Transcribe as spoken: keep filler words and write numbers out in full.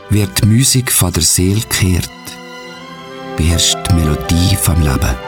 wird die Musik von der Seele gekehrt, beherrscht die Melodie vom Leben.